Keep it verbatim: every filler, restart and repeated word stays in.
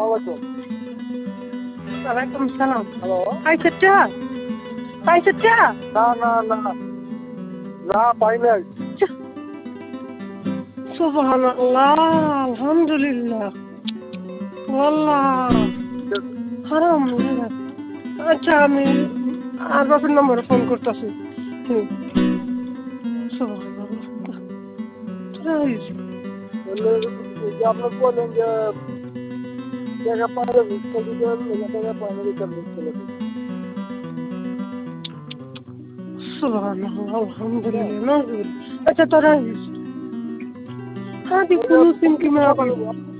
আলাইকুম। ওয়ালাইকুম সালাম। হ্যালো। পাইছেন টা? পাইছেন টা? না, না, না। না, পাই নাই। সুবহানাল্লাহ, আলহামদুলিল্লাহ। ওয়াল্লাহ হারাম। আচ্ছা আমি আর বাপের নম্বরে ফোন করতেছি। হুম। সুবহানাল্লাহ। রাইস। বললে এই যে আপনি বললেন যে জায়গা পাইলে মিসকে দিবেন, এই জায়গা পাইলে রিটার্ন মিসকে দিবেন। সুবহানাল্লাহ, বুঝলেন? আলহামদুলিল্লাহ, নাউজুবিল্লাহ। আচ্ছা তো রাইস। هذه এই যে فلوس يمكن ما আপনি أقول